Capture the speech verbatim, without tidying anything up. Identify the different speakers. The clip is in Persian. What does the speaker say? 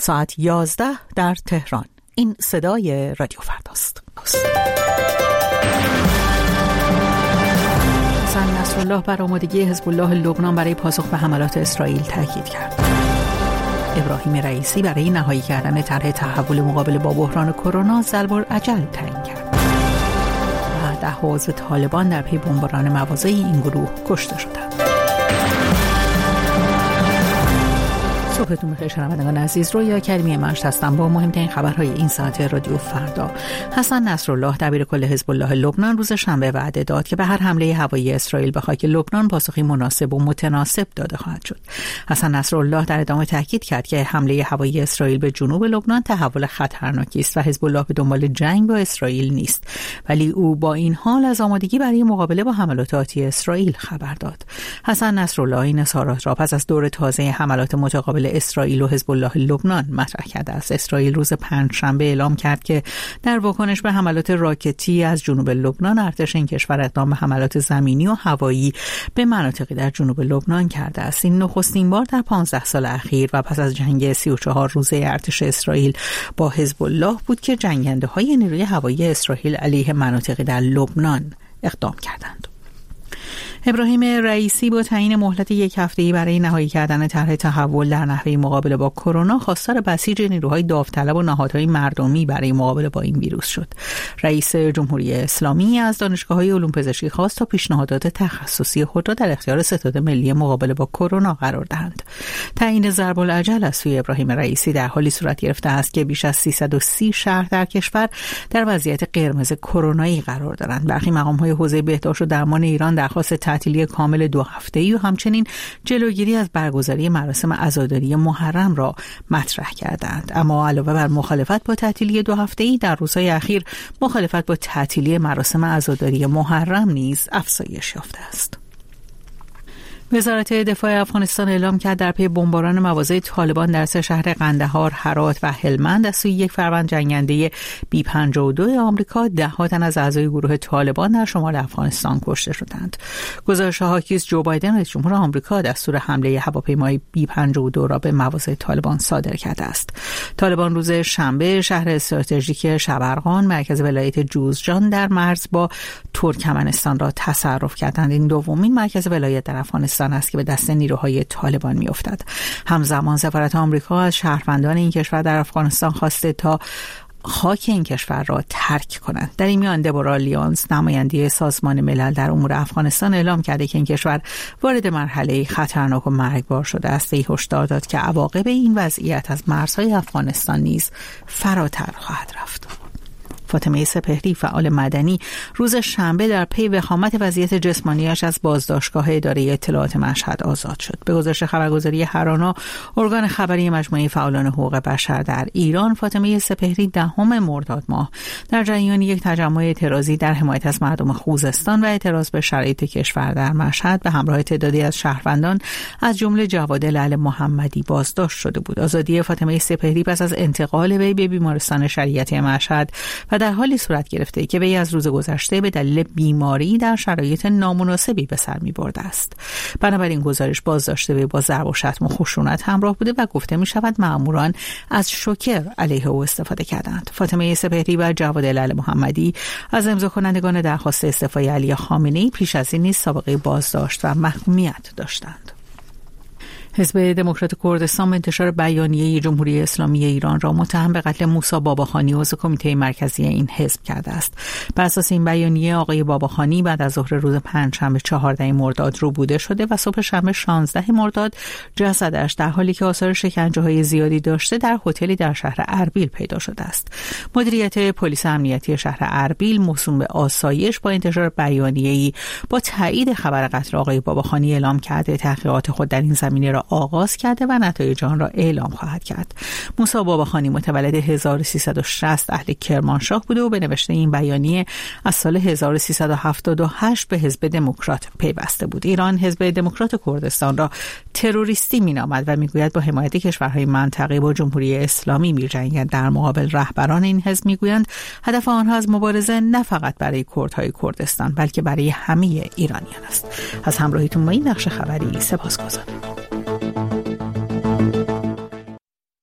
Speaker 1: ساعت یازده در تهران. این صدای رادیو فرداست. حسن نصرالله بر آمادگی حزب الله لبنان برای پاسخ به حملات اسرائیل تاکید کرد. ابراهیم رئیسی برای نهایی کردن طرح تحول مقابله با بحران کرونا ضرب‌الاجل تعیین کرد. و ده عضو طالبان در پی بمباران مواضع این گروه کشته شدند. صبحتون بخیر شنوندگان عزیز، رویا کریمی مشت هستم با مهمترین خبرهای این ساعت رادیو فردا. حسن نصرالله دبیر کل حزب الله لبنان روز شنبه وعده داد که به هر حمله هوایی اسرائیل به خاک لبنان پاسخی مناسب و متناسب داده خواهد شد. حسن نصرالله در ادامه تاکید کرد که حمله هوایی اسرائیل به جنوب لبنان تحول خطرناکی است و حزب الله به دنبال جنگ با اسرائیل نیست، ولی او با این حال از آمادگی برای مقابله با حملات آتی اسرائیل خبر داد. حسن نصرالله این اظهارات را پس از دور تازه حملات متقابل اسرائیل و حزب الله لبنان مطرح کرده است. اسرائیل روز پنجشنبه اعلام کرد که در واکنش به حملات راکتی از جنوب لبنان ارتش این کشور اقدام به حملات زمینی و هوایی به مناطقی در جنوب لبنان کرده است. این نخستین بار در پانزده سال اخیر و پس از جنگ سی و چهار روزه ارتش اسرائیل با حزب الله بود که جنگنده‌های نیروی هوایی اسرائیل علیه مناطقی در لبنان اقدام کردند. ابراهیم رئیسی با تعیین مهلت یک هفته‌ای برای نهایی کردن طرح تحول در نحوه مقابله با کرونا خواستار بسیج نیروهای داوطلب و نهادهای مردمی برای مقابله با این ویروس شد. رئیس جمهوری اسلامی از دانشگاه‌های علوم پزشکی خواست تا پیشنهادات تخصصی خود را در اختیار ستاد ملی مقابله با کرونا قرار دهند. تعیین ضرب‌الاجل از سوی ابراهیم رئیسی در حالی صورت گرفته است که بیش از سیصد و سی شهر در کشور در وضعیت قرمز کرونایی قرار دارند. برخی مقام‌های حوزه بهداشت و درمان ایران درخواست تعطیلی کامل دو هفته‌ای و همچنین جلوگیری از برگزاری مراسم عزاداری محرم را مطرح کردند. اما علاوه بر مخالفت با تعطیلی دو هفته‌ای، در روزهای اخیر مخالفت با تعطیلی مراسم عزاداری محرم نیز افزایش یافته است. وزارت دفاع افغانستان اعلام کرد در پی بمباران مواضع طالبان در سه شهر قندهار، هرات و هلمند از سوی یک فروند جنگنده بی پنجاه و دو آمریکا ده تن از اعضای گروه طالبان در شمال افغانستان کشته شدند. گزارش حاکی است جو بایدن رئیس جمهور آمریکا دستور حمله هواپیمای بی پنجاه و دو را به مواضع طالبان صادر کرده است. طالبان روز شنبه شهر استراتژیک شبرغان مرکز ولایت جوزجان در مرز با ترکمنستان را تصرف کردند. این دومین مرکز ولایت در افغانستان است که به دست نیروهای طالبان می‌افتد. همزمان سفارت آمریکا از شهروندان این کشور در افغانستان خواسته تا خاک این کشور را ترک کنند. در این میان دبورا لیونز، نماینده سازمان ملل در امور افغانستان، اعلام کرده که این کشور وارد مرحله خطرناک و مرگبار شده است. ای هشدار داد که عواقب این وضعیت از مرزهای افغانستان نیز فراتر خواهد رفت. فاطمه سپهری، فعال مدنی، روز شنبه در پی وخامت وضعیت جسمانیش از بازداشتگاه اداره اطلاعات مشهد آزاد شد. به گزارش خبرگزاری هرانا، ارگان خبری مجموعه فعالان حقوق بشر در ایران، فاطمه سپهری دهم مرداد ماه در جریان یک تجمع اعتراضی در حمایت از مردم خوزستان و اعتراض به شرایط کشور در مشهد به همراه تعدادی از شهروندان از جمله جواد لعل محمدی بازداشت شده بود. آزادی فاطمه سپهری پس از انتقال وی به بیمارستان شریعتی مشهد و در حالی صورت گرفته که وی از روز گذشته به دلیل بیماری در شرایط نامناسبی به سر می‌برده است. بنابراین گزارش بازداشت وی با ضرب و شتم و خشونت همراه بوده و گفته می‌شود مأموران از شوکر علیه او استفاده کردند. فاطمه سپهری و جواد لعل محمدی از امضا کنندگان درخواست استعفای علی خامنه‌ای پیش از این نیز سابقه بازداشت و محکومیت داشتند. حزب دموکرات کردستان به انتشار بیانیه جمهوری اسلامی ایران را متهم به قتل موسی باباخانی عضو کمیته مرکزی این حزب کرده است. بر اساس این بیانیه آقای باباخانی بعد از ظهر روز پنجشنبه چهاردهم مرداد ربوده شده و صبح شنبه شانزدهم مرداد جسدش در حالی که آثار شکنجه‌های زیادی داشته در هتلی در شهر اربیل پیدا شده است. مدیریت پلیس امنیتی شهر اربیل موسوم به آسایش با انتشار بیانیه‌ای با تایید خبر قتل آقای باباخانی اعلام کرده تحقیقات خود در این زمینه را آغاز کرده و نتایج آن را اعلام خواهد کرد. موسی باباخانی متولد هزار و سیصد و شصت اهل کرمانشاه بوده و به نوشته این بیانیه از سال هزار و سیصد و هفتاد و هشت به حزب دموکرات پیوسته بود. ایران حزب دموکرات کردستان را تروریستی می‌نامد و میگوید با حمایت کشورهای منطقه با جمهوری اسلامی می‌جنگند. در مقابل رهبران این حزب میگویند هدف آنها از مبارزه نه فقط برای کردهای کردستان بلکه برای همه ایرانیان است. از همراهیتون با این نقش خبری سپاسگزارم.